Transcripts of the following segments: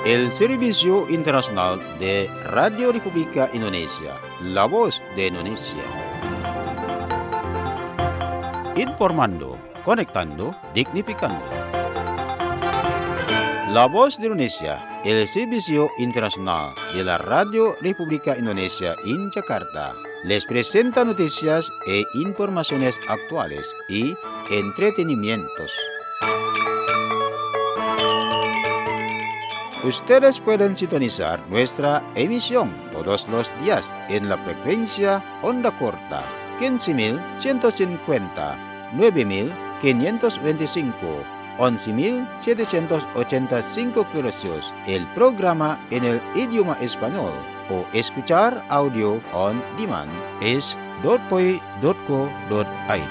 el Servicio Internacional de Radio República Indonesia, la voz de Indonesia. Informando, conectando, dignificando. La voz de Indonesia, el Servicio Internacional de la Radio República Indonesia en Jakarta, les presenta noticias e informaciones actuales y entretenimientos. Ustedes pueden sintonizar nuestra emisión todos los días en la frecuencia onda corta 15.150, 9.525, 11.785 kHz, el programa en el idioma español, o escuchar audio on demand es .poi.co.id.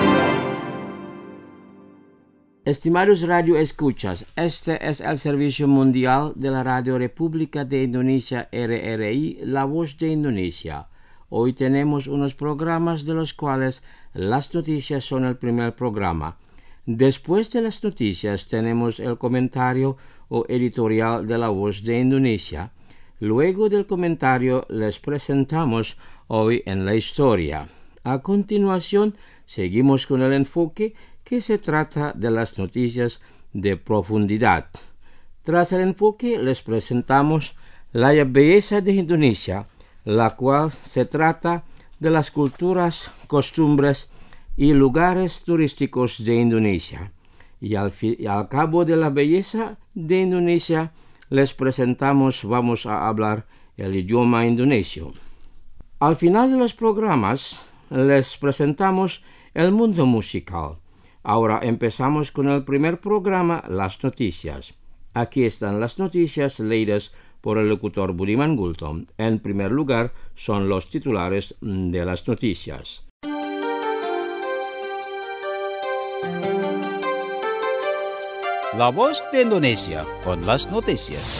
Estimados radio escuchas, este es el Servicio Mundial de la Radio República de Indonesia RRI, La Voz de Indonesia. Hoy tenemos unos programas de los cuales las noticias son el primer programa. Después de las noticias tenemos el comentario o editorial de La Voz de Indonesia. Luego del comentario les presentamos Hoy en la Historia. A continuación seguimos con el enfoque que se trata de las noticias de profundidad. Tras el enfoque les presentamos la belleza de Indonesia, la cual se trata de las culturas, costumbres y lugares turísticos de Indonesia. Y al cabo de la belleza de Indonesia les vamos a hablar el idioma indonesio. Al final de los programas les presentamos el mundo musical. Ahora empezamos con el primer programa, las noticias. Aquí están las noticias leídas por el locutor Budiman Gultom. En primer lugar son los titulares de las noticias. La voz de Indonesia con las noticias.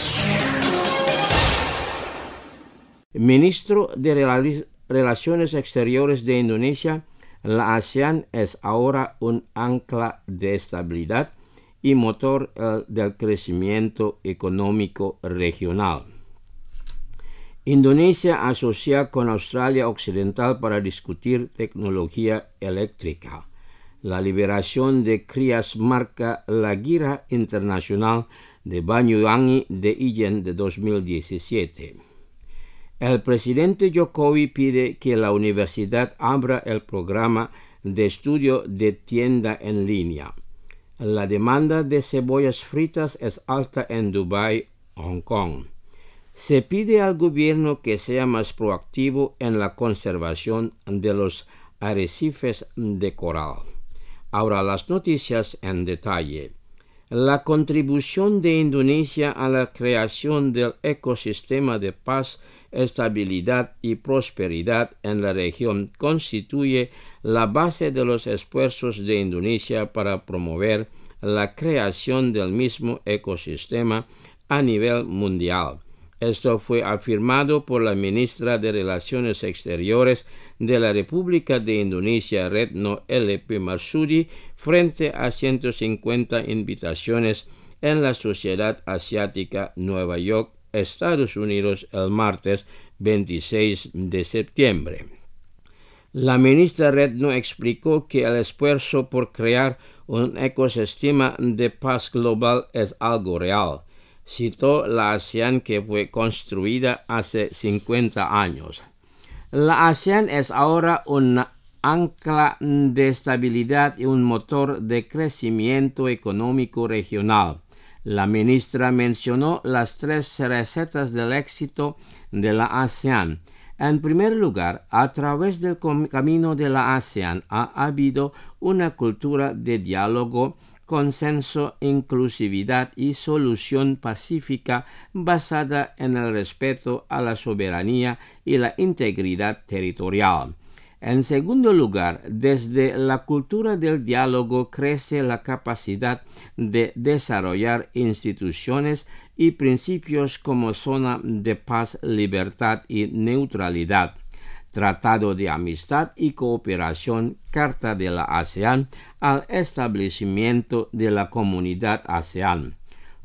Ministro de Relaciones Exteriores de Indonesia, la ASEAN es ahora un ancla de estabilidad y motor del crecimiento económico regional. Indonesia asocia con Australia Occidental para discutir tecnología eléctrica. La liberación de crías marca la gira internacional de Banyuwangi de Ijen de 2017. El presidente Jokowi pide que la universidad abra el programa de estudio de tienda en línea. La demanda de cebollas fritas es alta en Dubái, Hong Kong. Se pide al gobierno que sea más proactivo en la conservación de los arrecifes de coral. Ahora las noticias en detalle. La contribución de Indonesia a la creación del ecosistema de paz, estabilidad y prosperidad en la región constituye la base de los esfuerzos de Indonesia para promover la creación del mismo ecosistema a nivel mundial. Esto fue afirmado por la ministra de Relaciones Exteriores de la República de Indonesia, Retno LP Marsudi, frente a 150 invitaciones en la Sociedad Asiática Nueva York, Estados Unidos, el martes 26 de septiembre. La ministra Retno explicó que el esfuerzo por crear un ecosistema de paz global es algo real. Citó la ASEAN que fue construida hace 50 años. La ASEAN es ahora un ancla de estabilidad y un motor de crecimiento económico regional. La ministra mencionó las 3 recetas del éxito de la ASEAN. En primer lugar, a través del camino de la ASEAN ha habido una cultura de diálogo, consenso, inclusividad y solución pacífica basada en el respeto a la soberanía y la integridad territorial. En segundo lugar, desde la cultura del diálogo crece la capacidad de desarrollar instituciones y principios como zona de paz, libertad y neutralidad. Tratado de Amistad y Cooperación, Carta de la ASEAN, al establecimiento de la Comunidad ASEAN.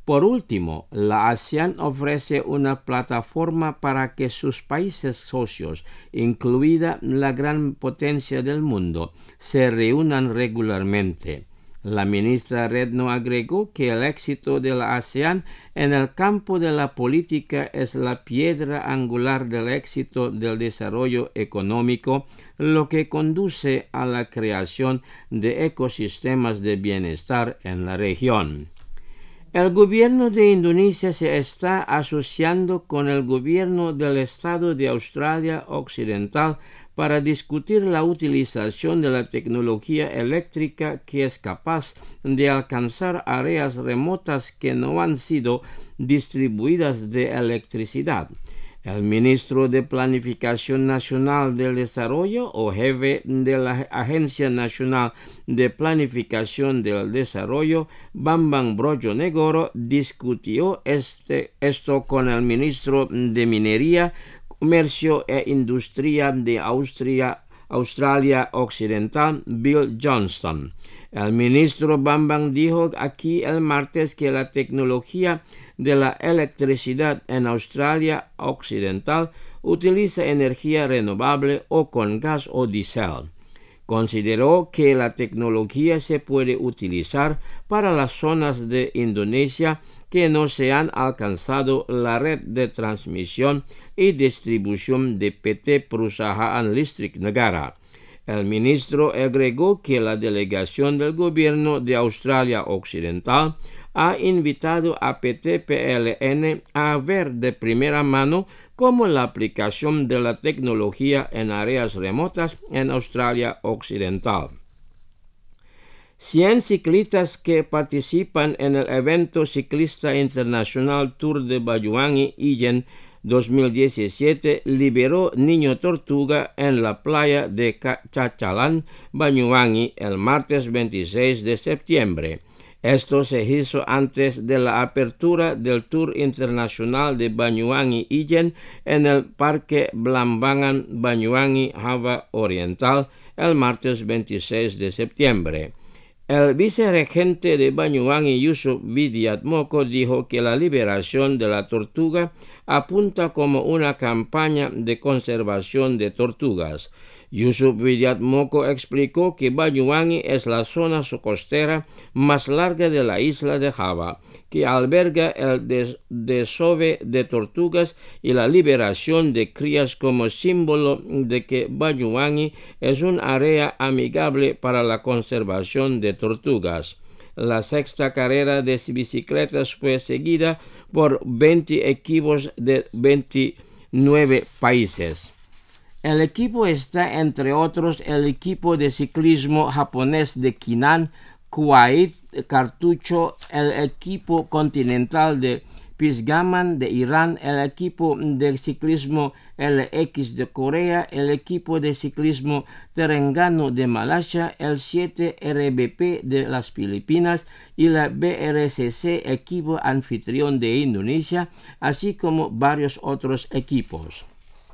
Por último, la ASEAN ofrece una plataforma para que sus países socios, incluida la gran potencia del mundo, se reúnan regularmente. La ministra Redno agregó que el éxito de la ASEAN en el campo de la política es la piedra angular del éxito del desarrollo económico, lo que conduce a la creación de ecosistemas de bienestar en la región. El gobierno de Indonesia se está asociando con el gobierno del estado de Australia Occidental para discutir la utilización de la tecnología eléctrica que es capaz de alcanzar áreas remotas que no han sido distribuidas de electricidad. El ministro de Planificación Nacional del Desarrollo, o jefe de la Agencia Nacional de Planificación del Desarrollo, Bambang Brojonegoro, discutió esto con el ministro de Minería, Comercio e Industria de Australia Occidental, Bill Johnston. El ministro Bambang dijo aquí el martes que la tecnología de la electricidad en Australia Occidental utiliza energía renovable o con gas o diésel. Consideró que la tecnología se puede utilizar para las zonas de Indonesia que no se han alcanzado la red de transmisión y distribución de PT Perusahaan Listrik Negara. El ministro agregó que la delegación del gobierno de Australia Occidental ha invitado a PT PLN a ver de primera mano cómo la aplicación de la tecnología en áreas remotas en Australia Occidental. 100 ciclistas que participan en el evento ciclista internacional Tour de Banyuwangi Ijen 2017 liberó Niño Tortuga en la playa de Cacalan, Banyuwangi, el martes 26 de septiembre. Esto se hizo antes de la apertura del Tour Internacional de Banyuwangi Ijen en el Parque Blambangan, Banyuwangi, Java Oriental, el martes 26 de septiembre. El vicerregente de Banyuwangi, Yusuf Widiatmoko, dijo que la liberación de la tortuga apunta como una campaña de conservación de tortugas. Yusuf Widiatmoko explicó que Banyuwangi es la zona costera más larga de la isla de Java, que alberga el desove de tortugas y la liberación de crías como símbolo de que Banyuwangi es un área amigable para la conservación de tortugas. La sexta carrera de bicicletas fue seguida por 20 equipos de 29 países. El equipo está, entre otros, el equipo de ciclismo japonés de Kinnan, Kuwait, Cartucho, el equipo continental de Pisgaman de Irán, el equipo de ciclismo LX de Corea, el equipo de ciclismo Terengganu de Malasia, el 7 RBP de las Filipinas y la BRCC, equipo anfitrión de Indonesia, así como varios otros equipos.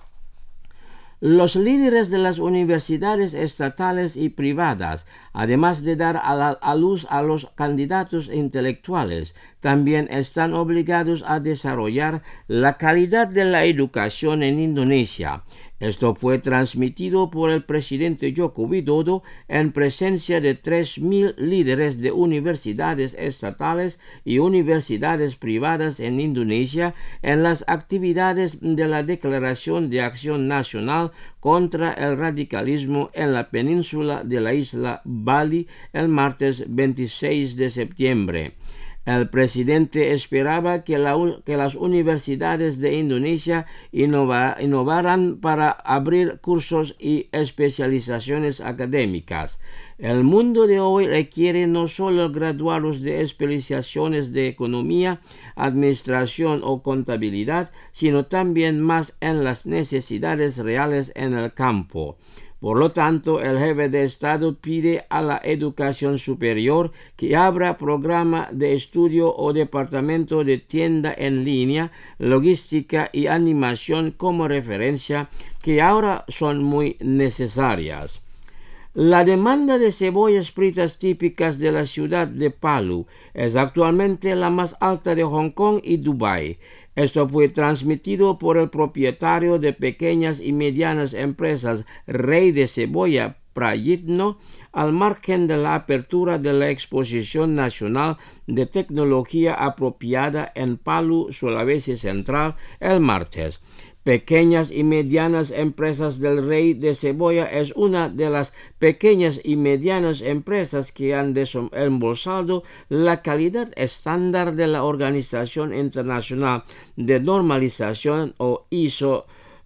Los líderes de las universidades estatales y privadas, además de dar a luz a los candidatos intelectuales, también están obligados a desarrollar la calidad de la educación en Indonesia. Esto fue transmitido por el presidente Joko Widodo en presencia de 3.000 líderes de universidades estatales y universidades privadas en Indonesia en las actividades de la Declaración de Acción Nacional contra el Radicalismo en la península de la isla Bali el martes 26 de septiembre. El presidente esperaba que las universidades de Indonesia innovaran para abrir cursos y especializaciones académicas. El mundo de hoy requiere no solo graduados de especializaciones de economía, administración o contabilidad, sino también más en las necesidades reales en el campo. Por lo tanto, el jefe de Estado pide a la educación superior que abra programa de estudio o departamento de tienda en línea, logística y animación como referencia, que ahora son muy necesarias. La demanda de cebollas fritas típicas de la ciudad de Palu es actualmente la más alta de Hong Kong y Dubái. Esto fue transmitido por el propietario de pequeñas y medianas empresas Rey de Cebolla, Prayitno, al margen de la apertura de la Exposición Nacional de Tecnología Apropiada en Palu, Sulawesi Central, el martes. Pequeñas y medianas empresas del Rey de Cebolla es una de las pequeñas y medianas empresas que han desembolsado la calidad estándar de la Organización Internacional de Normalización o ISO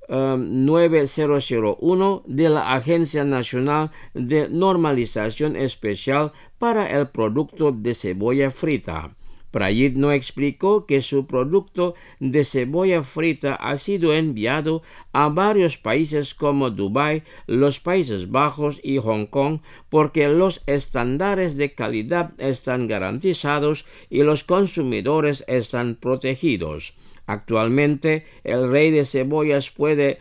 9001 de la Agencia Nacional de Normalización Especial para el producto de cebolla frita. Prayitno explicó que su producto de cebolla frita ha sido enviado a varios países como Dubái, los Países Bajos y Hong Kong porque los estándares de calidad están garantizados y los consumidores están protegidos. Actualmente, el Rey de Cebollas puede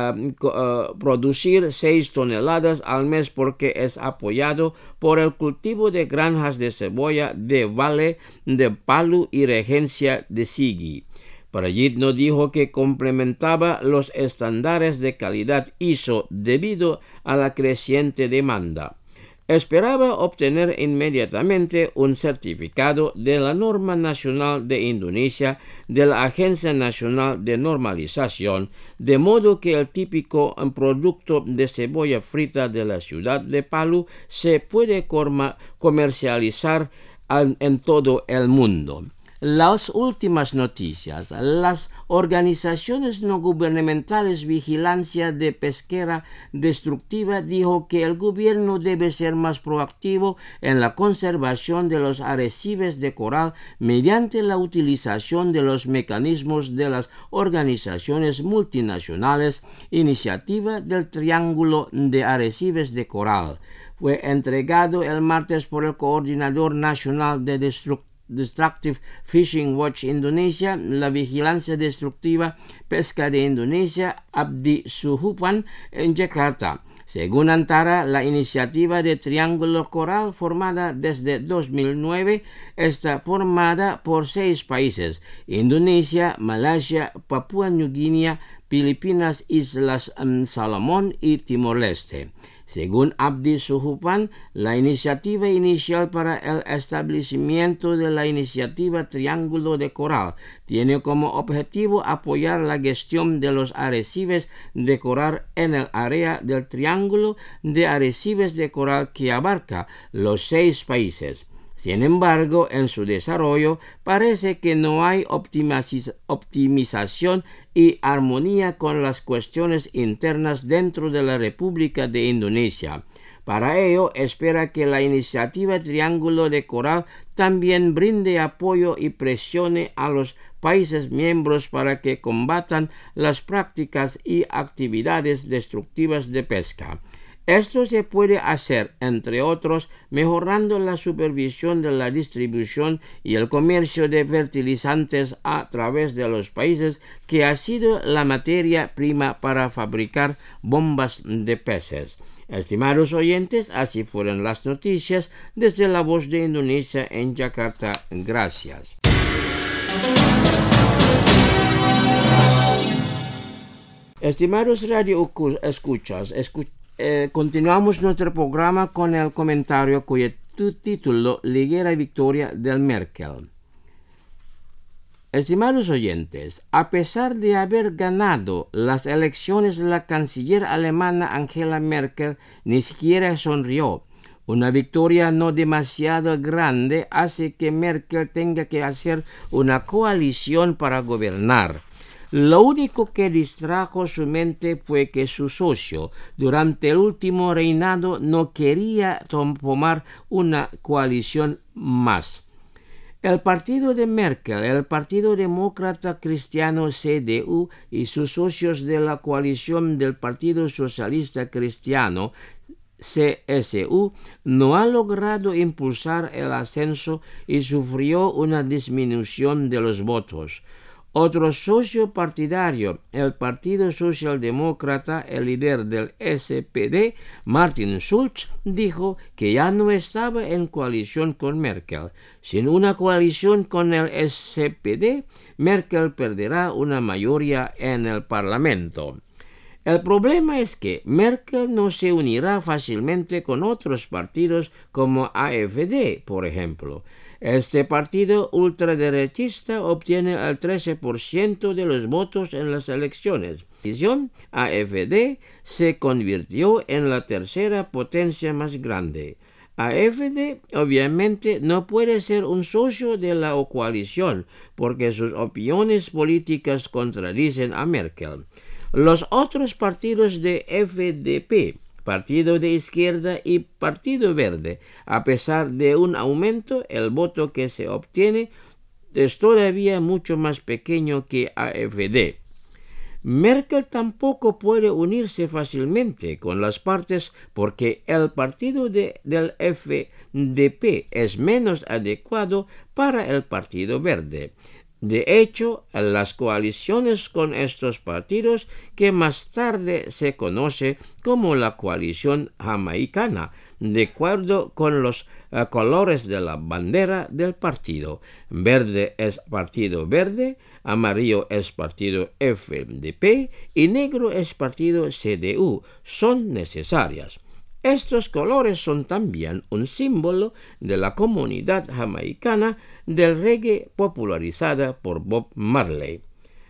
producir 6 toneladas al mes porque es apoyado por el cultivo de granjas de cebolla de Valle de Palu y Regencia de Sigi. Prayitno dijo que complementaba los estándares de calidad ISO debido a la creciente demanda. Esperaba obtener inmediatamente un certificado de la Norma Nacional de Indonesia de la Agencia Nacional de Normalización, de modo que el típico producto de cebolla frita de la ciudad de Palu se puede comercializar en todo el mundo. Las últimas noticias. Las organizaciones no gubernamentales Vigilancia de Pesquera Destructiva dijo que el gobierno debe ser más proactivo en la conservación de los arrecifes de coral mediante la utilización de los mecanismos de las organizaciones multinacionales. Iniciativa del Triángulo de Arrecifes de Coral. Fue entregado el martes por el Coordinador Nacional de Destructive Fishing Watch Indonesia, la Vigilancia Destructiva Pesca de Indonesia, Abdi Suhupan, en Jakarta. Según Antara, la iniciativa de Triángulo Coral, formada desde 2009, está formada por 6 países: Indonesia, Malasia, Papua New Guinea, Filipinas, Islas Salomón y Timor-Leste. Según Abdi Suhupan, la iniciativa inicial para el establecimiento de la iniciativa Triángulo de Coral tiene como objetivo apoyar la gestión de los arrecifes de coral en el área del Triángulo de Arrecifes de Coral que abarca los 6 países. Sin embargo, en su desarrollo parece que no hay optimización y armonía con las cuestiones internas dentro de la República de Indonesia. Para ello, espera que la iniciativa Triángulo de Coral también brinde apoyo y presione a los países miembros para que combatan las prácticas y actividades destructivas de pesca. Esto se puede hacer, entre otros, mejorando la supervisión de la distribución y el comercio de fertilizantes a través de los países que ha sido la materia prima para fabricar bombas de peces. Estimados oyentes, así fueron las noticias desde La Voz de Indonesia en Jakarta. Gracias. Estimados radio escuchas, continuamos nuestro programa con el comentario cuyo título Ligera Victoria del Merkel. Estimados oyentes, a pesar de haber ganado las elecciones, la canciller alemana Angela Merkel ni siquiera sonrió. Una victoria no demasiado grande hace que Merkel tenga que hacer una coalición para gobernar. Lo único que distrajo su mente fue que su socio durante el último reinado no quería tomar una coalición más. El partido de Merkel, el Partido Demócrata Cristiano CDU y sus socios de la coalición del Partido Socialista Cristiano CSU no han logrado impulsar el ascenso y sufrió una disminución de los votos. Otro socio partidario, el Partido Socialdemócrata, el líder del SPD, Martin Schulz, dijo que ya no estaba en coalición con Merkel. Sin una coalición con el SPD, Merkel perderá una mayoría en el Parlamento. El problema es que Merkel no se unirá fácilmente con otros partidos como AfD, por ejemplo. Este partido ultraderechista obtiene el 13% de los votos en las elecciones. AfD se convirtió en la tercera potencia más grande. AfD obviamente no puede ser un socio de la coalición porque sus opiniones políticas contradicen a Merkel. Los otros partidos de FDP, Partido de Izquierda y Partido Verde, a pesar de un aumento, el voto que se obtiene es todavía mucho más pequeño que AfD. Merkel tampoco puede unirse fácilmente con las partes porque el partido del FDP es menos adecuado para el Partido Verde. De hecho, las coaliciones con estos partidos, que más tarde se conoce como la coalición jamaicana, de acuerdo con los colores de la bandera del partido. Verde es Partido Verde, amarillo es Partido FDP y negro es Partido CDU. Son necesarias. Estos colores son también un símbolo de la comunidad jamaicana del reggae popularizada por Bob Marley.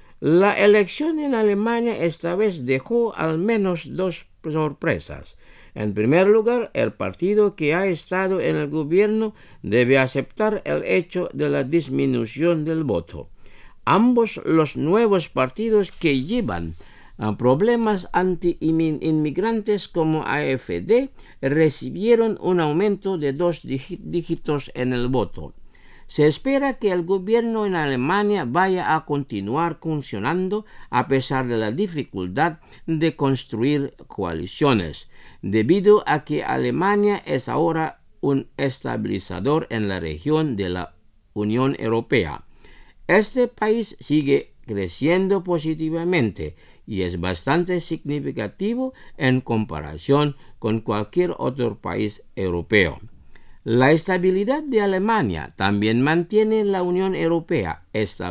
La elección en Alemania esta vez dejó al menos dos sorpresas. En primer lugar, el partido que ha estado en el gobierno debe aceptar el hecho de la disminución del voto. Ambos los nuevos partidos que llevan problemas anti-inmigrantes como AfD recibieron un aumento de 2 dígitos en el voto. Se espera que el gobierno en Alemania vaya a continuar funcionando a pesar de la dificultad de construir coaliciones, debido a que Alemania es ahora un estabilizador en la región de la Unión Europea. Este país sigue creciendo positivamente y es bastante significativo en comparación con cualquier otro país europeo. La estabilidad de Alemania también mantiene la Unión Europea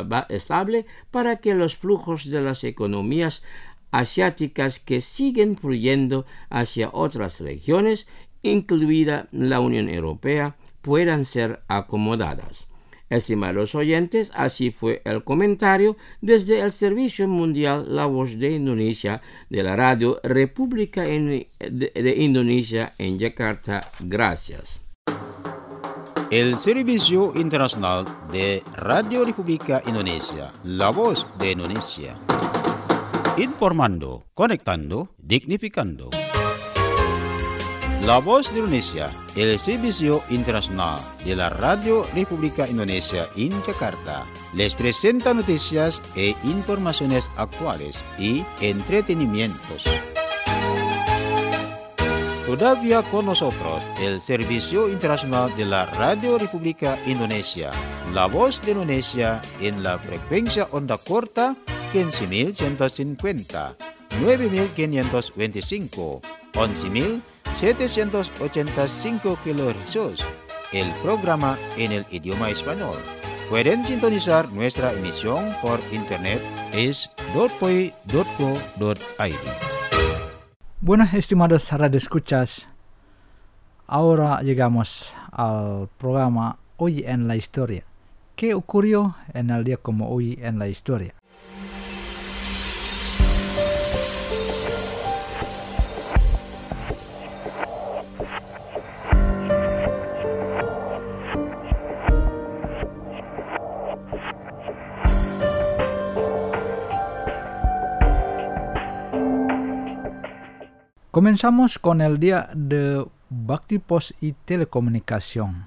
estable para que los flujos de las economías asiáticas que siguen fluyendo hacia otras regiones, incluida la Unión Europea, puedan ser acomodadas. Estimados oyentes, así fue el comentario desde el Servicio Mundial La Voz de Indonesia de la Radio República de Indonesia en Yakarta. Gracias. El Servicio Internacional de Radio República Indonesia, La Voz de Indonesia. Informando, conectando, dignificando. La Voz de Indonesia, el Servicio Internacional de la Radio República Indonesia en Yakarta, les presenta noticias e informaciones actuales y entretenimientos. Todavía con nosotros el Servicio Internacional de la Radio República Indonesia, La Voz de Indonesia en la frecuencia onda corta 15.150, 9.525, 11.785 kHz, el programa en el idioma español. Pueden sintonizar nuestra emisión por internet es .poi.co.id. Bueno, estimados radioescuchas, ahora llegamos al programa Hoy en la Historia. ¿Qué ocurrió en el día como hoy en la historia? Comenzamos con el Día de Bakti Pos y Telecomunicación.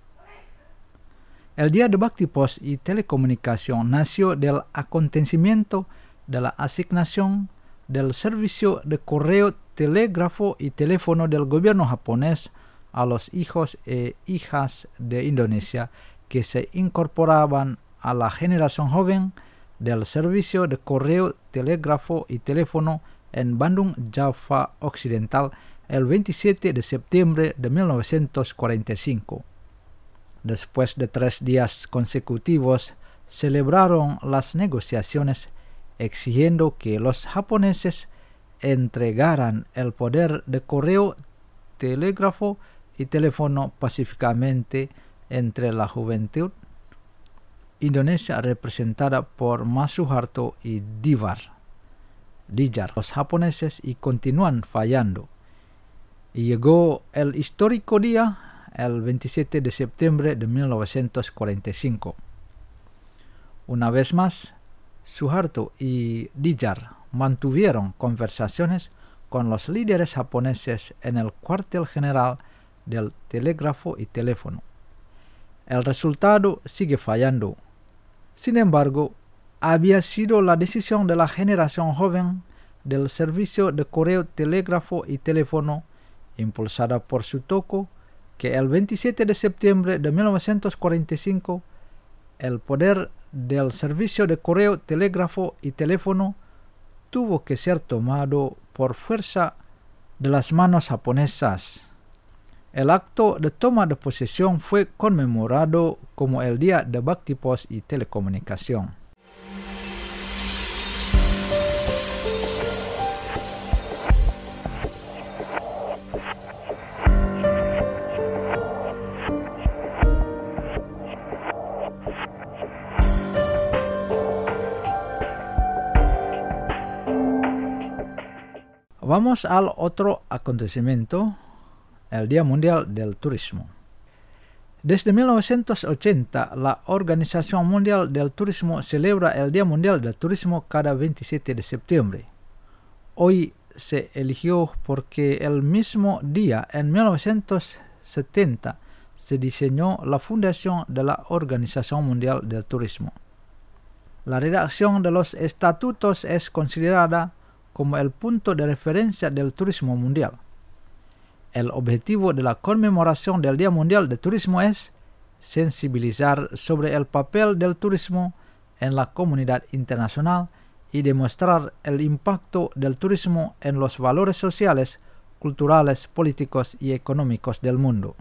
El Día de Bakti Pos y Telecomunicación nació del acontecimiento de la asignación del servicio de correo, telégrafo y teléfono del gobierno japonés a los hijos e hijas de Indonesia que se incorporaban a la generación joven del Servicio de Correo, Telégrafo y Teléfono en Bandung, Java Occidental, el 27 de septiembre de 1945. Después de 3 días consecutivos, celebraron las negociaciones exigiendo que los japoneses entregaran el poder de correo, telégrafo y teléfono pacíficamente entre la juventud indonesia representada por Masuharto y Dijar, los japoneses, y continúan fallando. Y llegó el histórico día, el 27 de septiembre de 1945. Una vez más, Suharto y Dijar mantuvieron conversaciones con los líderes japoneses en el cuartel general del telégrafo y teléfono. El resultado sigue fallando. Sin embargo, había sido la decisión de la generación joven del Servicio de Correo, Telégrafo y Teléfono, impulsada por Sutopo, que el 27 de septiembre de 1945 el poder del Servicio de Correo, Telégrafo y Teléfono tuvo que ser tomado por fuerza de las manos japonesas. El acto de toma de posesión fue conmemorado como el Día de Bakti-Pos y Telecomunicación. Vamos al otro acontecimiento, el Día Mundial del Turismo. Desde 1980, la Organización Mundial del Turismo celebra el Día Mundial del Turismo cada 27 de septiembre. Hoy se eligió porque el mismo día, en 1970, se diseñó la fundación de la Organización Mundial del Turismo. La redacción de los estatutos es considerada como el punto de referencia del turismo mundial. El objetivo de la conmemoración del Día Mundial de Turismo es sensibilizar sobre el papel del turismo en la comunidad internacional y demostrar el impacto del turismo en los valores sociales, culturales, políticos y económicos del mundo.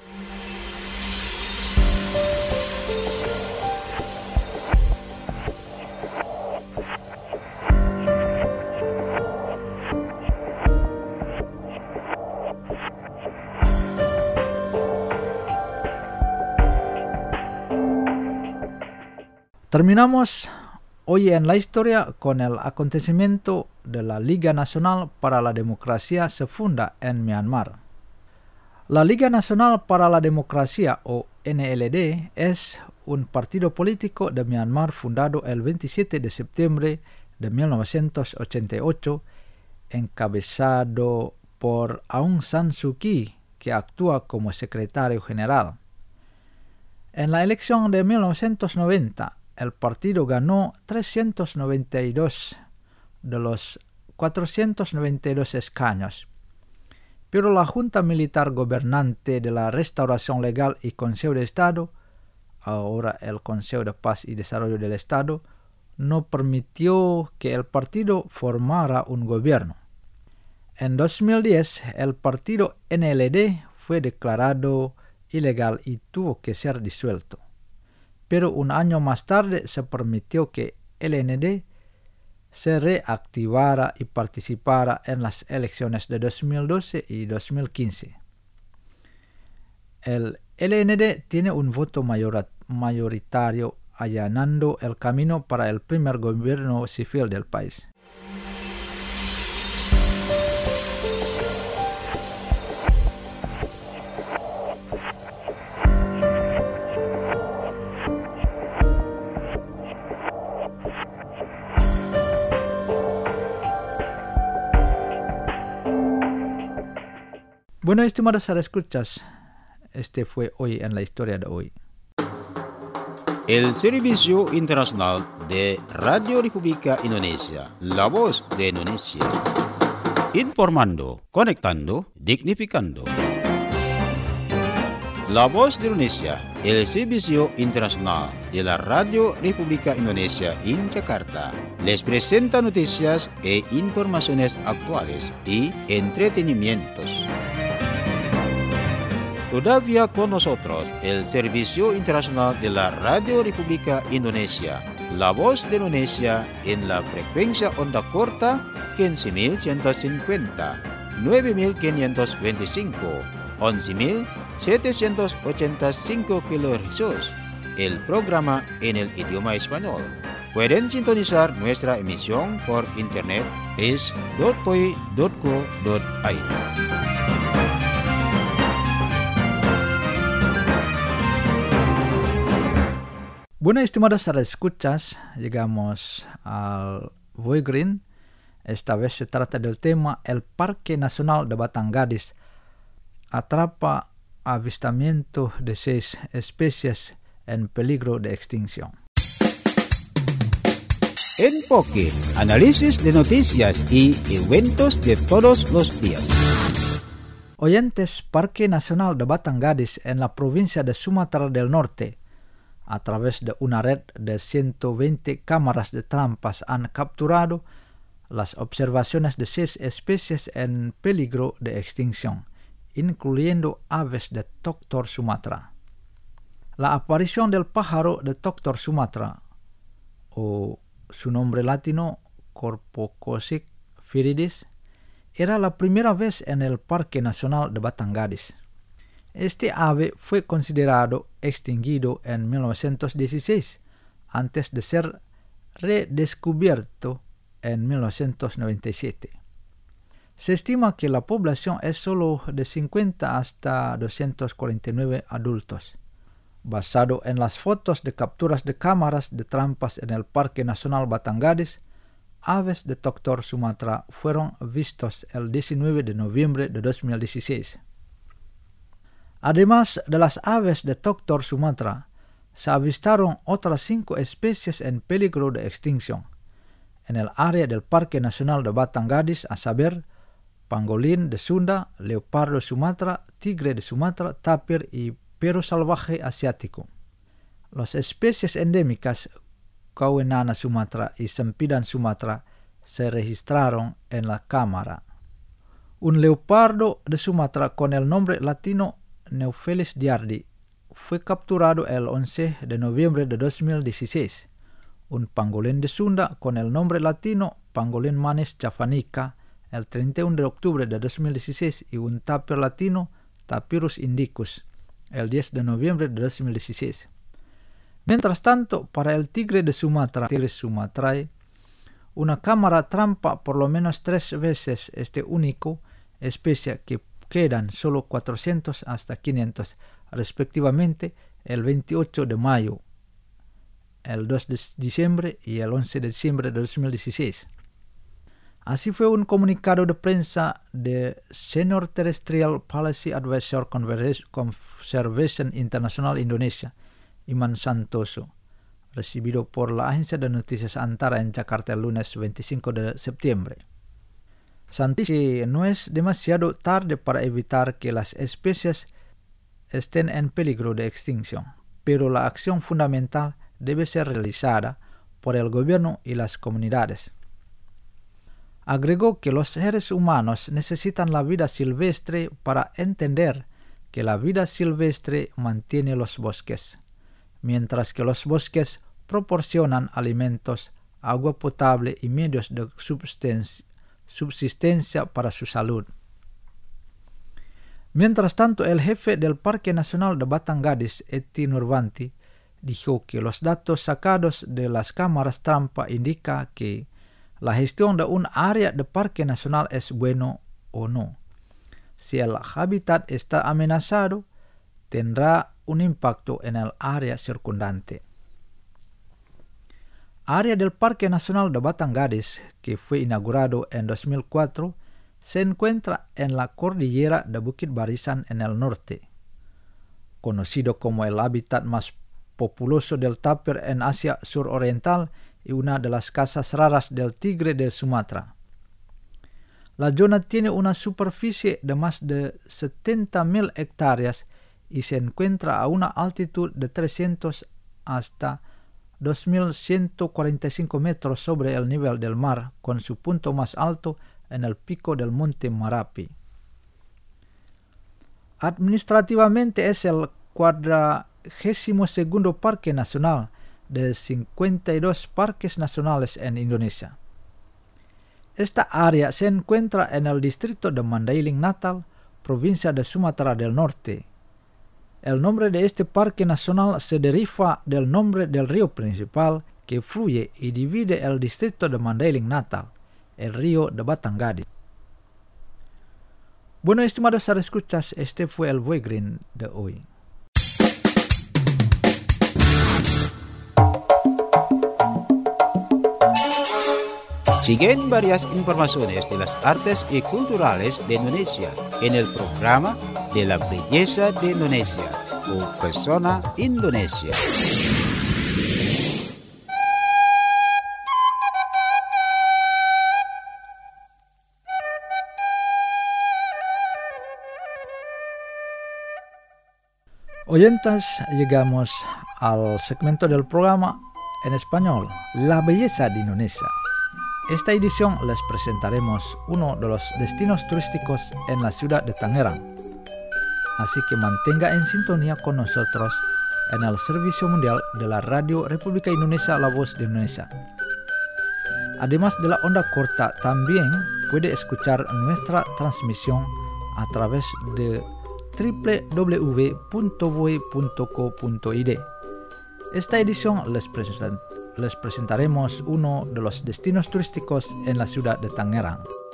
Terminamos hoy en la historia con el acontecimiento de la Liga Nacional para la Democracia se funda en Myanmar. La Liga Nacional para la Democracia, o NLD, es un partido político de Myanmar fundado el 27 de septiembre de 1988, encabezado por Aung San Suu Kyi, que actúa como secretario general. En la elección de 1990, el partido ganó 392 de los 492 escaños, pero la Junta Militar Gobernante de la Restauración Legal y Consejo de Estado, ahora el Consejo de Paz y Desarrollo del Estado, no permitió que el partido formara un gobierno. En 2010, el partido NLD fue declarado ilegal y tuvo que ser disuelto. Pero un año más tarde se permitió que el NLD se reactivara y participara en las elecciones de 2012 y 2015. El LND tiene un voto mayoritario, allanando el camino para el primer gobierno civil del país. Bueno, estimados escuchas, este fue hoy en la historia de hoy. El Servicio Internacional de Radio República Indonesia, la voz de Indonesia. Informando, conectando, dignificando. La voz de Indonesia el servicio internacional de la Radio República Indonesia en Jakarta. Les presenta noticias e informaciones actuales y entretenimientos. Todavía con nosotros el Servicio Internacional de la Radio República Indonesia, la voz de Indonesia en la frecuencia onda corta 15.150, 9.525, 11.785 kHz, el programa en el idioma español. Pueden sintonizar nuestra emisión por internet es.poi.co.id. Bueno, estimados escuchas, llegamos al Voy Green. Esta vez se trata del tema El Parque Nacional de Batangadis atrapa avistamiento de 6 especies en peligro de extinción. Enfoque, análisis de noticias y eventos de todos los días. Oyentes, Parque Nacional de Batangadis en la provincia de Sumatra del Norte, a través de una red de 120 cámaras de trampas, han capturado las observaciones de 6 especies en peligro de extinción, incluyendo aves de Toktor Sumatra. La aparición del pájaro de Toktor Sumatra, o su nombre latino Corpocosic viridis, era la primera vez en el Parque Nacional de Batangadis. Este ave fue considerado extinguido en 1916, antes de ser redescubierto en 1997. Se estima que la población es solo de 50 hasta 249 adultos. Basado en las fotos de capturas de cámaras de trampas en el Parque Nacional Batangadis, aves de Toktor Sumatra fueron vistos el 19 de noviembre de 2016. Además de las aves de Toktor Sumatra, se avistaron otras 5 especies en peligro de extinción en el área del Parque Nacional de Batangadis, a saber, pangolín de Sunda, leopardo de Sumatra, tigre de Sumatra, tapir y perro salvaje asiático. Las especies endémicas Kauenana Sumatra y Sempidan Sumatra se registraron en la cámara. Un leopardo de Sumatra con el nombre latino Neophelis diardi fue capturado el 11 de noviembre de 2016. Un pangolín de Sunda con el nombre latino Pangolin manis javanica el 31 de octubre de 2016 y un tapir latino Tapirus indicus el 10 de noviembre de 2016. Mientras tanto, para el tigre de Sumatra, Tigris sumatrae, una cámara trampa por lo menos 3 veces este único especie que quedan solo 400 hasta 500 respectivamente el 28 de mayo, el 2 de diciembre y el 11 de diciembre de 2016. Así fue un comunicado de prensa de Senior Terrestrial Policy Advisor Conservation International Indonesia, Iman Santoso, recibido por la agencia de noticias Antara en Jakarta el lunes 25 de septiembre. Santoso dice que no es demasiado tarde para evitar que las especies estén en peligro de extinción, pero la acción fundamental debe ser realizada por el gobierno y las comunidades. Agregó que los seres humanos necesitan la vida silvestre para entender que la vida silvestre mantiene los bosques, mientras que los bosques proporcionan alimentos, agua potable y medios de subsistencia para su salud. Mientras tanto, el jefe del Parque Nacional de Batangadis, Eti Nurvanti, dijo que los datos sacados de las cámaras trampa indican que la gestión de un área de parque nacional es bueno o no. Si el hábitat está amenazado, tendrá un impacto en el área circundante. Área del Parque Nacional de Batangadis, que fue inaugurado en 2004, se encuentra en la cordillera de Bukit Barisan en el norte. Conocido como el hábitat más populoso del tapir en Asia suroriental y una de las casas raras del tigre de Sumatra. La zona tiene una superficie de más de 70.000 hectáreas y se encuentra a una altitud de 300 hasta 2.145 metros sobre el nivel del mar, con su punto más alto en el pico del monte Marapi. Administrativamente es el 42º parque nacional de 52 parques nacionales en Indonesia. Esta área se encuentra en el distrito de Mandailing Natal, provincia de Sumatra del Norte. El nombre de este parque nacional se deriva del nombre del río principal que fluye y divide el distrito de Mandailing Natal, el río de Batangadis. Bueno, estimados escuchas, este fue el Voy Green de hoy. Siguen varias informaciones de las artes y culturales de Indonesia en el programa de la belleza de Indonesia o Persona Indonesia. Oyentes, llegamos al segmento del programa en español, La Belleza de Indonesia. Esta edición les presentaremos uno de los destinos turísticos en la ciudad de Tangerang. Así que mantenga en sintonía con nosotros en el Servicio Mundial de la Radio República Indonesia La Voz de Indonesia. Además de la onda corta, también puede escuchar nuestra transmisión a través de www.voy.co.id. Esta edición les presentaremos uno de los destinos turísticos en la ciudad de Tangerang.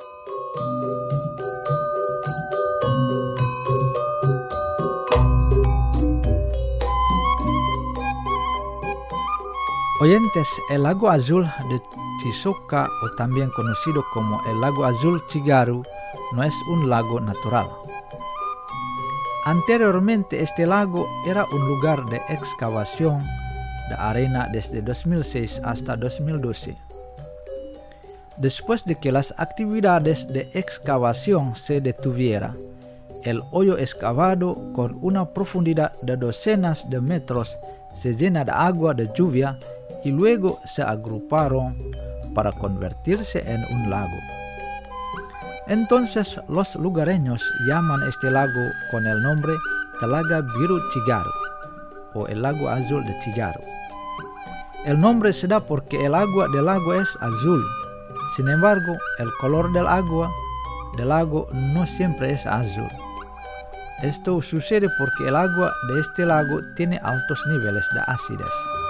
Oyentes, el lago azul de Cisoka, o también conocido como el lago azul Cigaru, no es un lago natural. Anteriormente este lago era un lugar de excavación de arena desde 2006 hasta 2012. Después de que las actividades de excavación se detuvieran, el hoyo excavado con una profundidad de docenas de metros se llena de agua de lluvia y luego se agruparon para convertirse en un lago. Entonces los lugareños llaman este lago con el nombre Telaga Biru Cigaru o el lago azul de Cigaru. El nombre se da porque el agua del lago es azul. Sin embargo, el color del agua del lago no siempre es azul. Esto sucede porque el agua de este lago tiene altos niveles de acidez.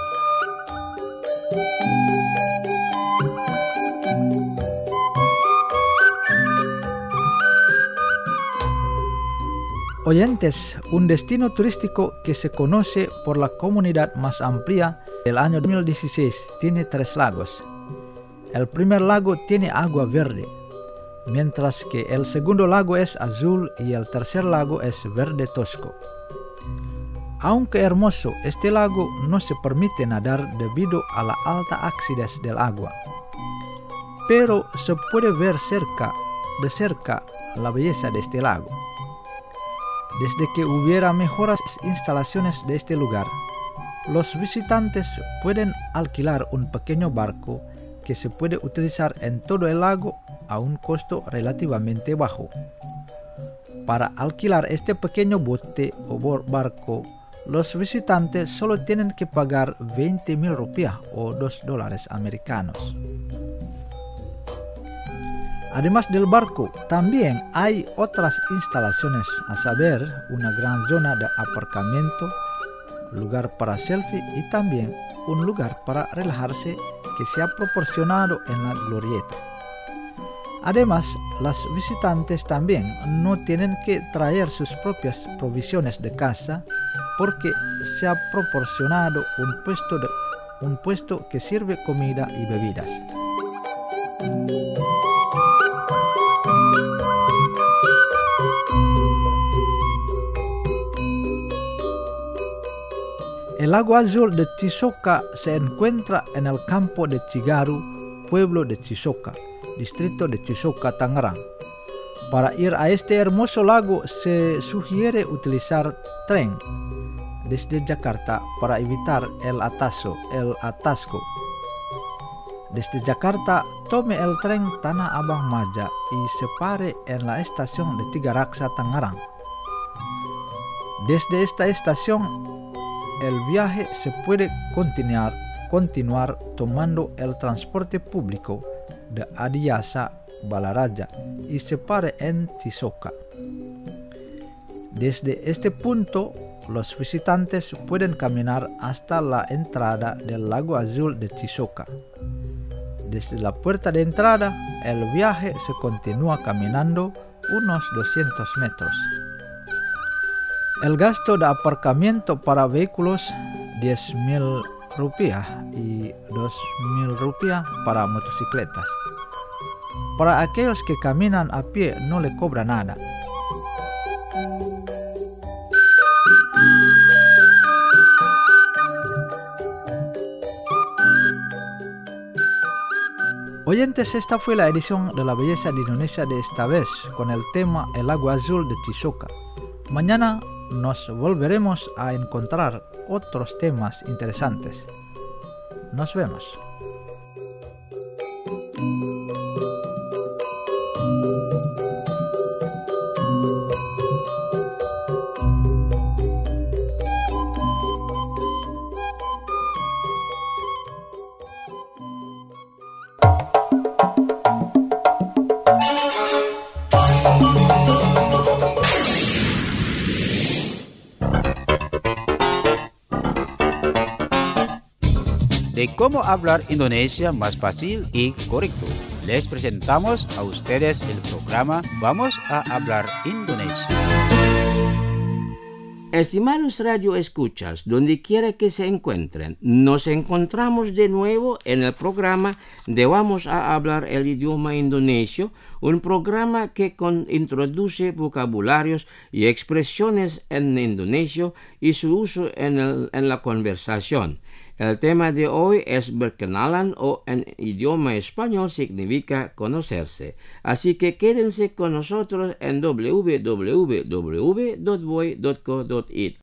Oyentes, un destino turístico que se conoce por la comunidad más amplia del año 2016 tiene 3 lagos. El primer lago tiene agua verde, mientras que el segundo lago es azul y el tercer lago es verde tosco. Aunque hermoso, este lago no se permite nadar debido a la alta acidez del agua. Pero se puede ver de cerca la belleza de este lago. Desde que hubiera mejores instalaciones de este lugar, los visitantes pueden alquilar un pequeño barco que se puede utilizar en todo el lago a un costo relativamente bajo. Para alquilar este pequeño bote o barco, los visitantes solo tienen que pagar 20,000 rupiah o $2 americanos. Además del barco, también hay otras instalaciones, a saber, una gran zona de aparcamiento, lugar para selfie y también un lugar para relajarse que se ha proporcionado en la glorieta. Además, los visitantes también no tienen que traer sus propias provisiones de casa porque se ha proporcionado un puesto que sirve comida y bebidas. El lago azul de Cisoka se encuentra en el campo de Cigaru, pueblo de Cisoka, distrito de Cisoka, Tangerang. Para ir a este hermoso lago se sugiere utilizar tren desde Jakarta para evitar el atasco. Desde Jakarta, tome el tren Tanah Abang Maja y se pare en la estación de Tigaraksa, Tangerang. Desde esta estación, el viaje se puede continuar tomando el transporte público de Adiyasa Balaraja y se pare en Tisoka. Desde este punto, los visitantes pueden caminar hasta la entrada del Lago Azul de Tisoka. Desde la puerta de entrada, el viaje se continúa caminando unos 200 metros. El gasto de aparcamiento para vehículos 10.000 rupiah y 2.000 rupiah para motocicletas. Para aquellos que caminan a pie no le cobra nada. Oyentes, esta fue la edición de La Belleza de Indonesia de esta vez, con el tema El Lago Azul de Tisoka. Mañana nos volveremos a encontrar otros temas interesantes. Nos vemos. De cómo hablar Indonesia más fácil y correcto. Les presentamos a ustedes el programa Vamos a hablar Indonesia. Estimados radioescuchas, donde quiera que se encuentren, nos encontramos de nuevo en el programa de Vamos a hablar el idioma indonesio, un programa que introduce vocabularios y expresiones en indonesio y su uso en la conversación. El tema de hoy es berkenalan, o en idioma español significa conocerse. Así que quédense con nosotros en www.voy.co.id.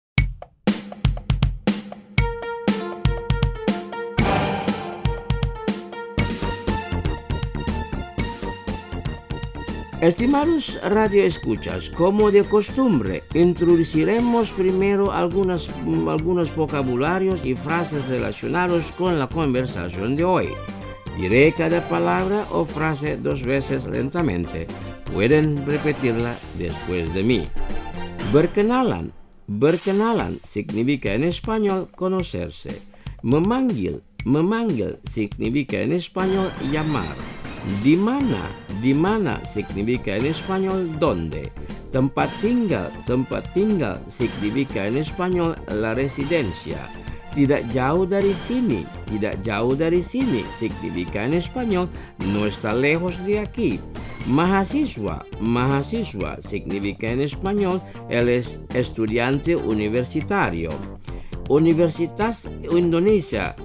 Estimados radioescuchas, como de costumbre, introduciremos primero algunos vocabularios y frases relacionados con la conversación de hoy. Diré cada palabra o frase 2 veces lentamente. Pueden repetirla después de mí. Berkenalan. Berkenalan significa en español conocerse. Memanggil. Memanggil significa en español llamar. Di mana significa en español dónde. Tempat tinggal significa en español la residencia. Tidak jauh dari sini significa en español no está lejos de aquí. Mahasiswa significa en español el estudiante universitario. Universitas Indonesia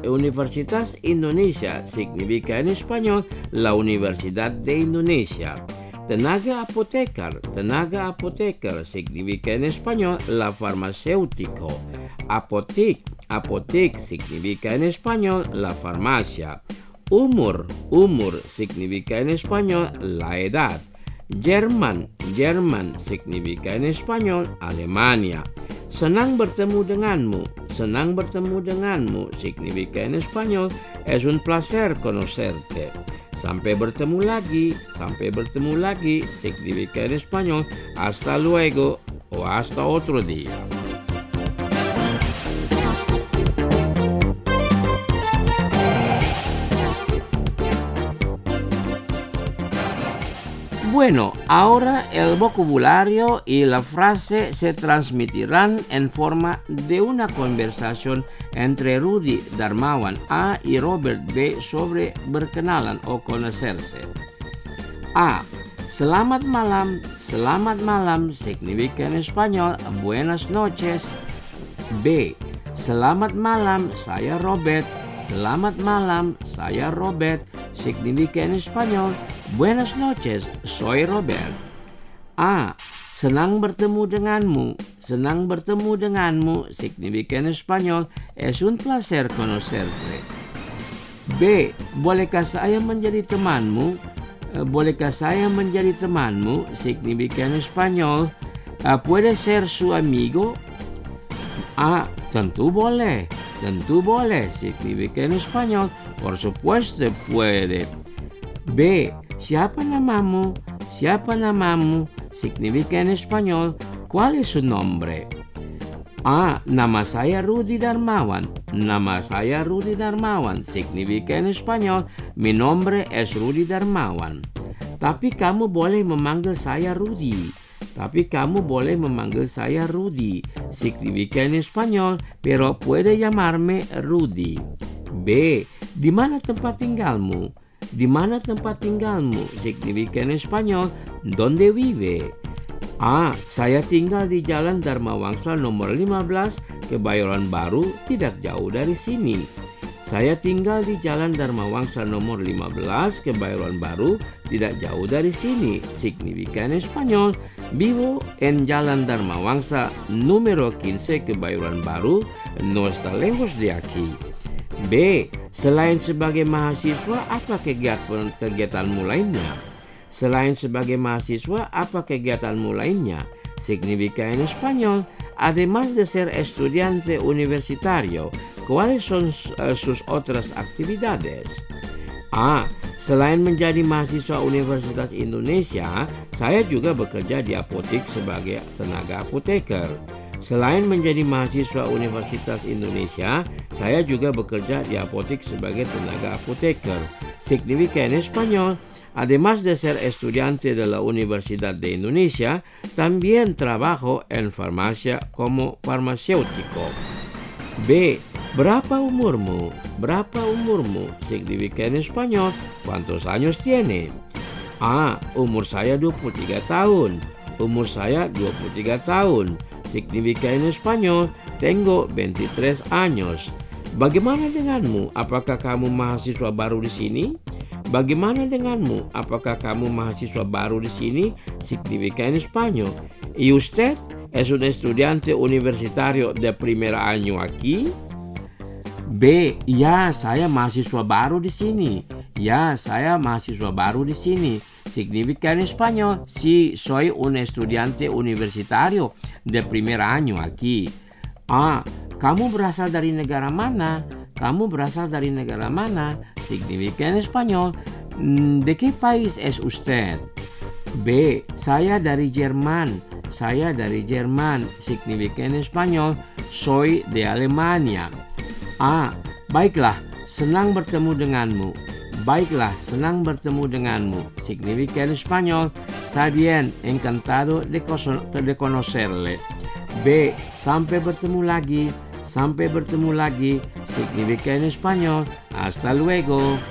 significa en español la Universidad de Indonesia. Tenaga apoteker significa en español la farmacéutico. Apotek significa en español la farmacia. Umur significa en español la edad. Jerman significa en español Alemania. Senang bertemu denganmu significa en español es un placer conocerte. Sampai bertemu lagi significa en español hasta luego o hasta otro día. Bueno, ahora el vocabulario y la frase se transmitirán en forma de una conversación entre Rudy Darmawan A y Robert B sobre berkenalan o conocerse. A. Selamat malam significa en español buenas noches. B. Selamat malam, saya Robert. Selamat malam, saya Robert significa en español buenas noches, soy Robert. A. Senang bertemu denganmu. Senang bertemu denganmu significa en español es un placer conocerte. B. Bolehkah saya menjadi temanmu? Bolehkah saya menjadi temanmu significa en español puede ser su amigo. A. Tentu boleh. Tentu boleh significa en español por supuesto puede. B. Siapa namamu? Siapa namamu significa en español ¿cuál es su nombre? A. Nama saya Rudy Darmawan. Nama saya Rudy Darmawan significa en español mi nombre es Rudy Darmawan. Tapi kamu boleh memanggil saya Rudy. Tapi kamu boleh memanggil saya Rudy significa en español pero puede llamarme Rudy. B. Di mana tempat tinggalmu? Di mana tempat tinggalmu significa en español ¿dónde vive? A. Saya tinggal di Jalan Dharma Wangsa nomor 15, Kebayoran Baru, tidak jauh dari sini. Saya tinggal di Jalan Dharma Wangsa nomor 15, Kebayoran Baru, tidak jauh dari sini. Significa en español, vivo en Jalan Dharma Wangsa número 15, Kebayoran Baru, no está lejos de aquí. B. Selain sebagai mahasiswa, apa kegiatanmu lainnya? Selain sebagai mahasiswa, apa kegiatanmu lainnya? Significa en español, además de ser estudiante universitario, ¿cuáles son sus otras actividades? A. Selain menjadi mahasiswa Universitas Indonesia, saya juga bekerja di apotek sebagai tenaga apoteker. Selain menjadi mahasiswa Universitas Indonesia, saya juga bekerja di apotek sebagai tenaga apoteker. Significa en español, además de ser estudiante de la Universidad de Indonesia, también trabajo en farmacia como farmacéutico. B. Berapa umurmu? Berapa umurmu? Significa en español, ¿cuántos años tiene? A. Umur saya 23 tahun. Umur saya 23 tahun. Significa en español, tengo 23 años. Bagaimana denganmu? Apakah kamu mahasiswa baru di sini? Bagaimana denganmu? Apakah kamu mahasiswa baru di sini? Significa en español. ¿Y usted es un estudiante universitario de primer año aquí? B. Ya, saya mahasiswa baru di sini. Ya, saya mahasiswa baru di sini. Significa en español, sí, soy un estudiante universitario de primer año aquí. A. Kamu berasal dari negara mana? Kamu berasal dari negara mana? Significa en español, ¿de qué país es usted? B. Saya dari Jerman. Saya dari Jerman. Significa en español, soy de Alemania. A. Baiklah, senang bertemu denganmu. Baiklah, senang bertemu denganmu. Significa en español, está bien, encantado de conocerle. B. Sampai bertemu lagi. Sampai bertemu lagi. Significa en español, hasta luego.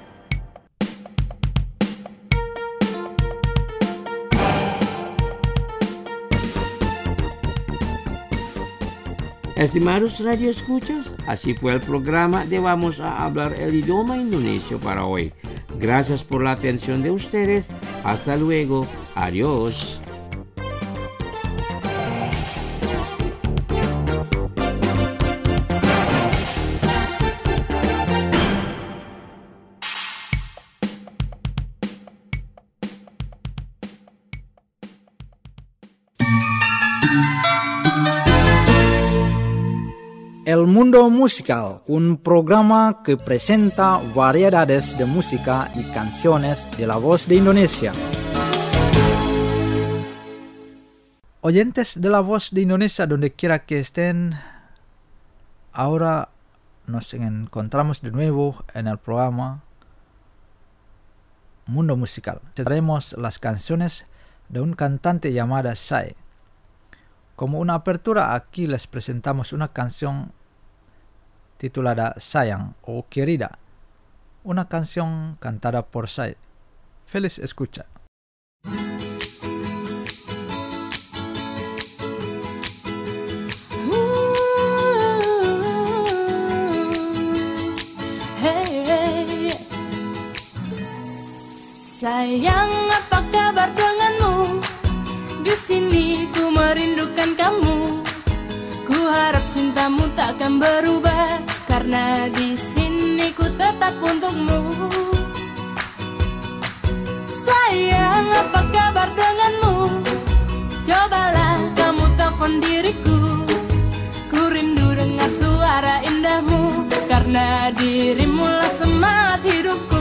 Estimados radioescuchas, así fue el programa de Vamos a Hablar el Idioma Indonesio para hoy. Gracias por la atención de ustedes. Hasta luego. Adiós. El Mundo Musical, un programa que presenta variedades de música y canciones de la voz de Indonesia. Oyentes de la voz de Indonesia, donde quiera que estén, ahora nos encontramos de nuevo en el programa Mundo Musical. Tendremos las canciones de un cantante llamado Sai. Como una apertura, aquí les presentamos una canción titulada Sayang o Querida, una canción cantada por Sai. Feliz escucha. Sayang, apa kabar denganmu? merindukan kamu. Ku harap cintamu takkan berubah, karena di sini ku tetap untukmu. Sayang, apa kabar denganmu? Cobalah kamu telepon diriku. Ku rindu dengar suara indahmu, karena dirimulah semangat hidupku.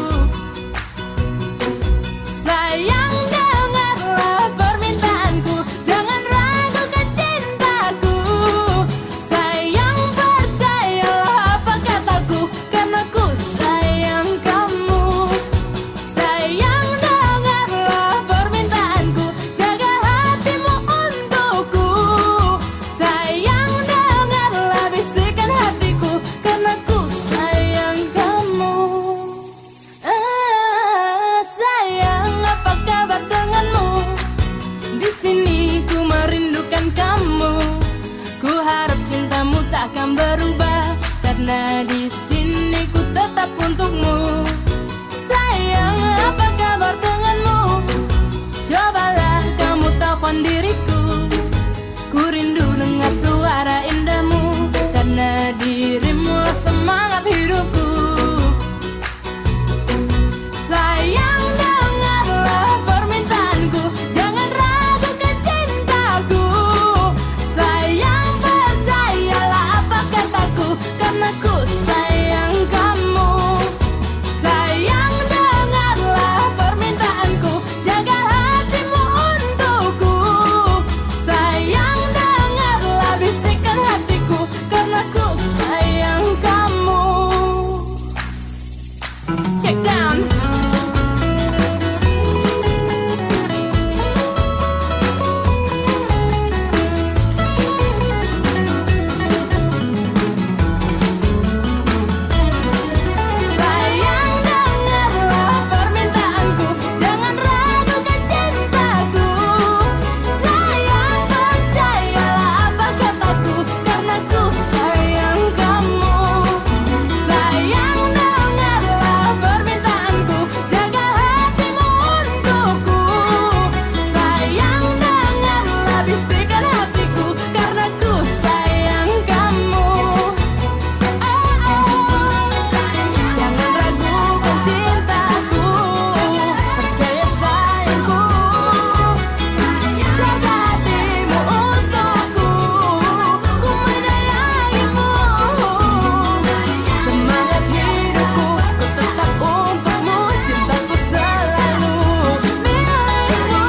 Sayang, dengarlah permintaanku, jangan ragukan cintaku. Sayang, percayalah apa kataku, karena ku sayang kamu. Sayang, dengarlah permintaanku, jaga hatimu untukku. Sayang, dengarlah bisikan hatiku, karena ku sayang kamu. Sayang, apa kabar denganmu? Di sini ku merindukan kamu. Ku harap cintamu takkan berubah, karena di sini ku tetap untukmu. Sayang, apa kabar denganmu? Cobalah kamu telepon diriku. Ku rindu dengar suara indahmu, karena dirimulah semangat hidupku. Sayang, dengarlah permintaanku, jangan ragukan cintaku. Sayang, percayalah apa kataku, karena ku sayang kamu. Sayang, dengarlah permintaanku, jaga hatimu untukku. Sayang, dengarlah bisikan hatiku, karena ku sayang kamu. Check down. Sayang, dengarlah permintaanku, jangan ragukan cintaku. Sayang, percayalah apa kataku, karena ku sayang kamu. Sayang, dengarlah permintaanku, jaga hatimu untukku. Sayang, dengarlah bisikan hatiku, karena ku sayang kamu. Jangan ragukan cintaku, percaya sayangku. Jaga hatimu untukku, ku menyayangimu. Semangat hidupku, ku tetap untukmu. Cintaku selalu milikmu.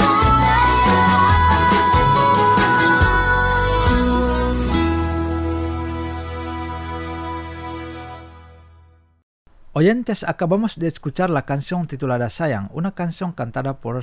Oyentes, acabamos de escuchar la canción titulada Sayang, una canción cantada por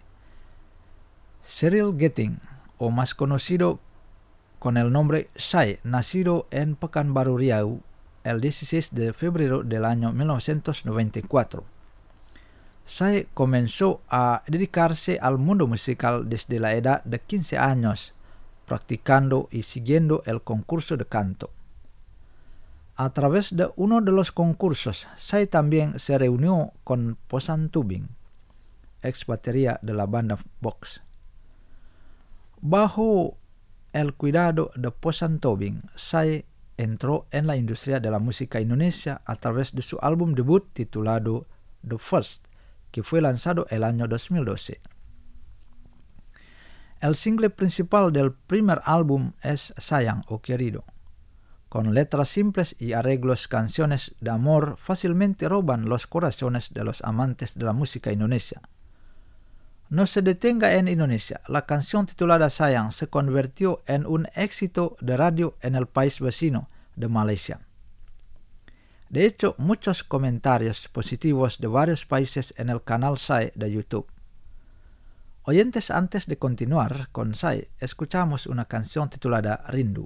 Cyril Getting, o más conocido con el nombre Sai, nacido en Pekanbaru Riau el 16 de febrero del año 1994. Sai comenzó a dedicarse al mundo musical desde la edad de 15 años, practicando y siguiendo el concurso de canto. A través de uno de los concursos, Sai también se reunió con Posan Tubing, ex batería de la banda Box. Bajo el cuidado de Posan Tubing, Sai entró en la industria de la música indonesia a través de su álbum debut titulado The First, que fue lanzado el año 2012. El single principal del primer álbum es Sayang o Querido. Con letras simples y arreglos, canciones de amor fácilmente roban los corazones de los amantes de la música indonesia. No se detenga en Indonesia. La canción titulada Sayang se convirtió en un éxito de radio en el país vecino de Malaysia. De hecho, muchos comentarios positivos de varios países en el canal Sai de YouTube. Oyentes, antes de continuar con Sai, escuchamos una canción titulada Rindu.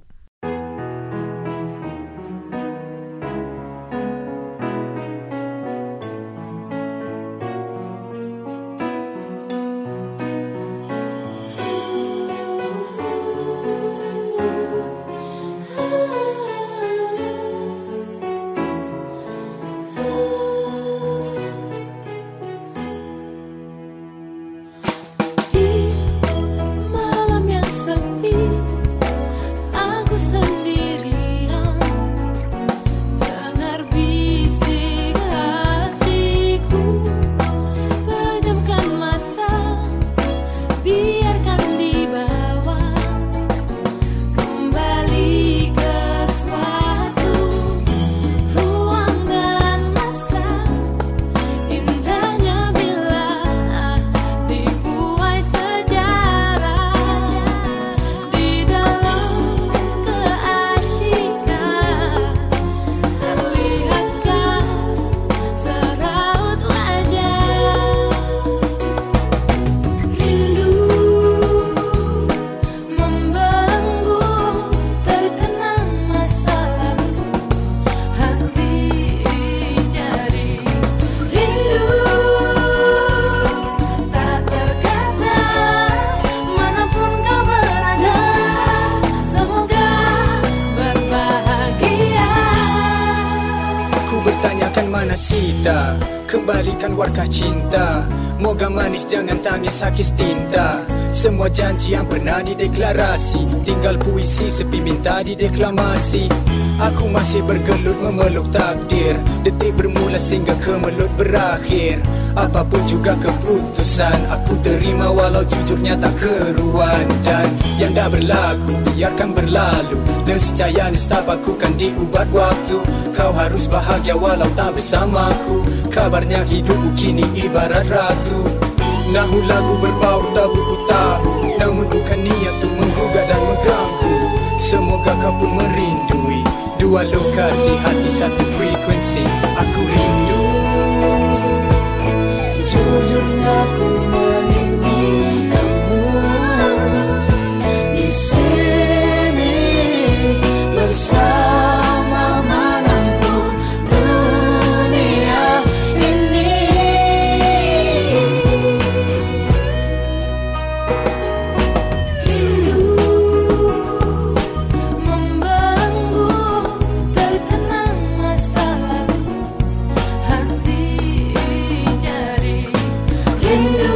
Di malam yang sepi mana Sita, kembalikan warkah cinta. Moga manis jangan tangis sakit tinta. Semua janji yang pernah dideklarasi, tinggal puisi sepi minta dideklamasi. Aku masih bergelut memeluk takdir, detik bermula sehingga kemelut berakhir. Apapun juga keputusan, aku terima walau jujurnya tak keruan. Dan yang dah berlaku biarkan berlalu, nescaya nestapaku kan diubat waktu. Kau harus bahagia walau tak bersamaku, kabarnya hidupku kini ibarat ratu. Nahu lagu berbau tak buku tahu, namun bukan niat untuk menggugat dan mengganggu. Semoga kau pun merindui, dua lokasi hati satu frekuensi. Aku rindu. Sejujurnya aku menginginkan kamu di sini bersama manapun dunia ini. Rindu membelenggu, terkenang masa lalu, hati jadi Rindu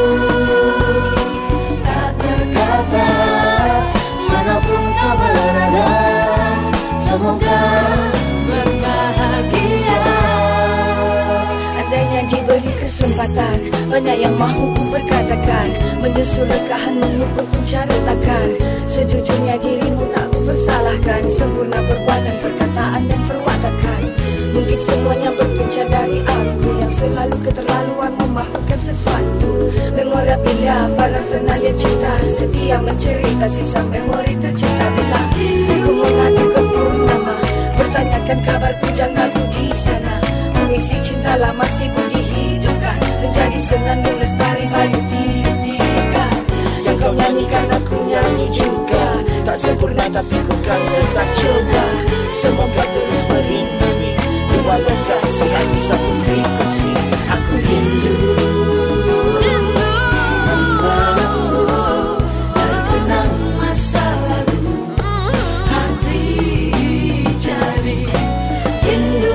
tak terkata, manapun kau berada, semoga berbahagia. Andainya diberi kesempatan, banyak yang mahu ku berkatakan, mendusur rekahan mengukur pun cara takkan. Sejujurnya dirimu tak ku persalahkan, sempurna perbuatan, perkataan dan perwatakan. Mungkin semuanya berpunca dari aku yang selalu keterlaluan memahukan sesuatu. Memori bila para fenalia cinta, setia mencerita sisa memori tercipta. Bila ku mengadu ke purnama, bertanyakan kabar pujangaku di sana. Puisi cinta lama sibuk dihidupkan, menjadi senandung lestari bayu tiup-tiupan. Yang kau nyanyikan aku nyanyi juga, tak sempurna tapi ku kan tetap coba. Semoga terus merindui, dua lokasi hati satu frekuensi. Aku rindu membelenggu, terkenang masa lalu, hati jadi rindu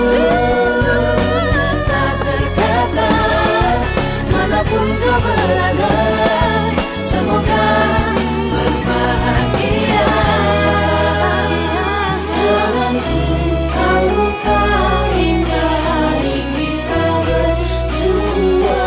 tak terkata, manapun kau berada, semoga berbahagia. Jangan kau lupa hingga hari kita bersua.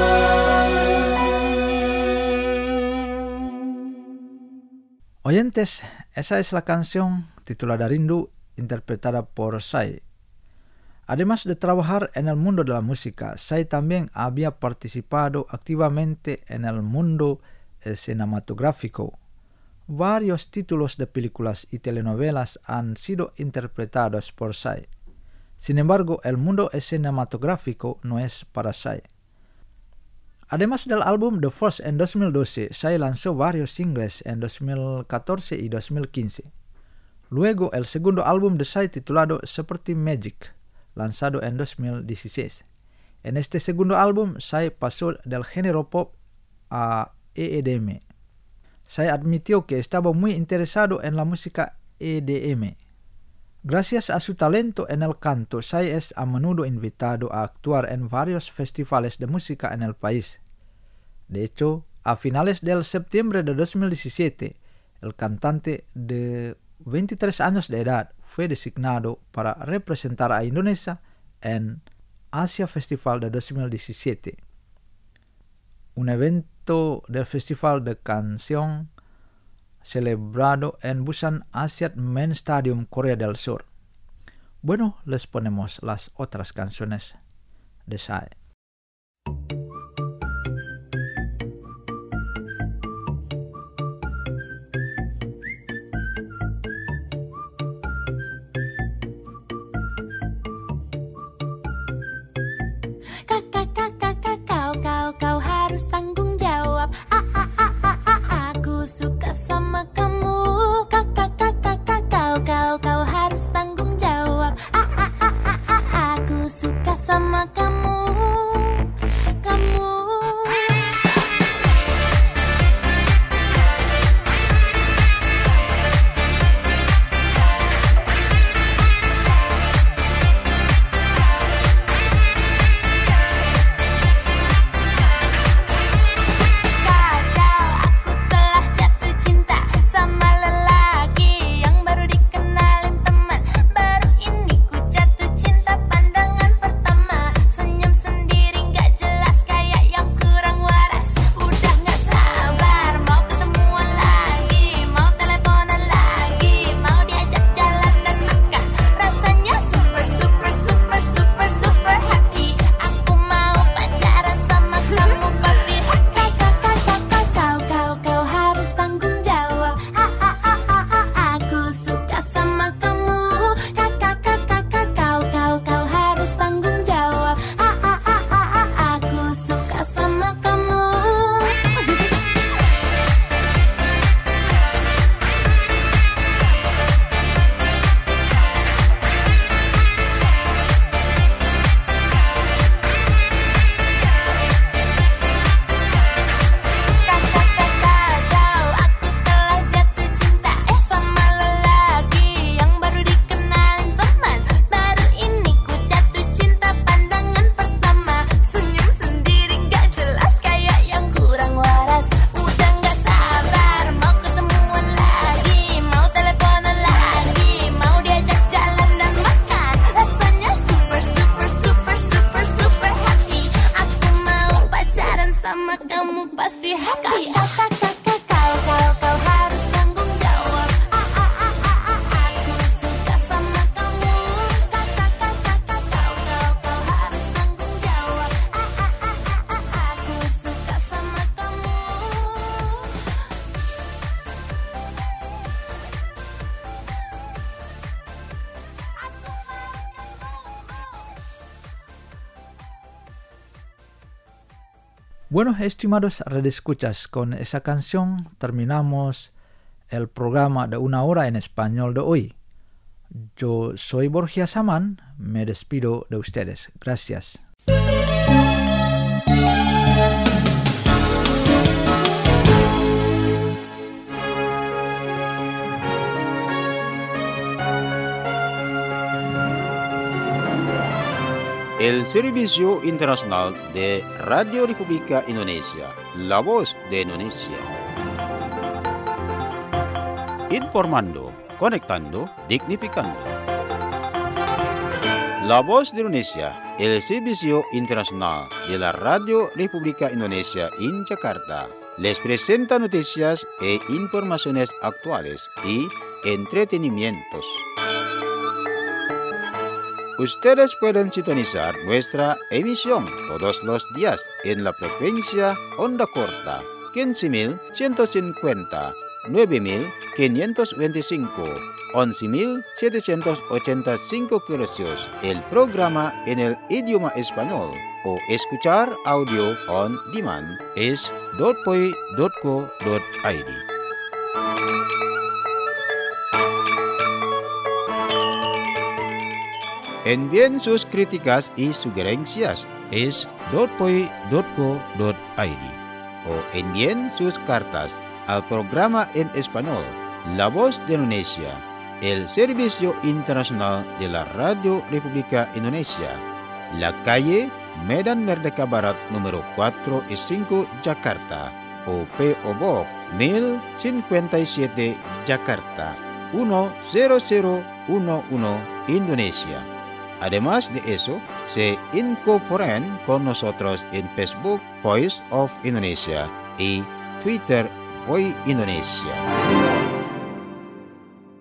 Oyentes, esa es la canción titulada Rindu, interpretada por Sai. Además de trabajar en el mundo de la música, Sai también había participado activamente en el mundo cinematográfico. Varios títulos de películas y telenovelas han sido interpretados por Sai. Sin embargo, el mundo cinematográfico no es para Sai. Además del álbum The First en 2012, Sai lanzó varios singles en 2014 y 2015. Luego, el segundo álbum de Sai titulado Seperti Magic, lanzado en 2016. En este segundo álbum, Sai pasó del género pop a EDM. Sai admitió que estaba muy interesado en la música EDM. Gracias a su talento en el canto, Sai es a menudo invitado a actuar en varios festivales de música en el país. De hecho, a finales del septiembre de 2017, el cantante de 23 años de edad fue designado para representar a Indonesia en Asia Festival de 2017, un evento del Festival de Canción celebrado en Busan Asiad Main Stadium, Corea del Sur. Bueno, les ponemos las otras canciones de Sai. Kau harus tanggung jawab. Aku suka sama kamu. Kau harus tanggung jawab. Aku suka sama kamu. Bueno, estimados redescuchas, con esa canción terminamos el programa de 1 hora en español de hoy. Yo soy Borgia Saman, me despido de ustedes. Gracias. El Servicio Internacional de Radio República Indonesia, La Voz de Indonesia. Informando, conectando, dignificando. La Voz de Indonesia, el Servicio Internacional de la Radio República Indonesia en Jakarta, les presenta noticias e informaciones actuales y entretenimientos. Ustedes pueden sintonizar nuestra emisión todos los días en la frecuencia onda corta 15.150, 9.525, 11.785 kHz. El programa en el idioma español o escuchar audio on demand es .poi.co.id. Envíen sus críticas y sugerencias es .poi.co.id o envíen sus cartas al programa en español La Voz de Indonesia, el Servicio Internacional de la Radio República Indonesia, la calle Medan Merdeka Barat número 4 y 5 Jakarta o P.O. Box 1057 Jakarta 10011 Indonesia. Además de eso, se incorporan con nosotros en Facebook Voice of Indonesia y Twitter Voice Indonesia.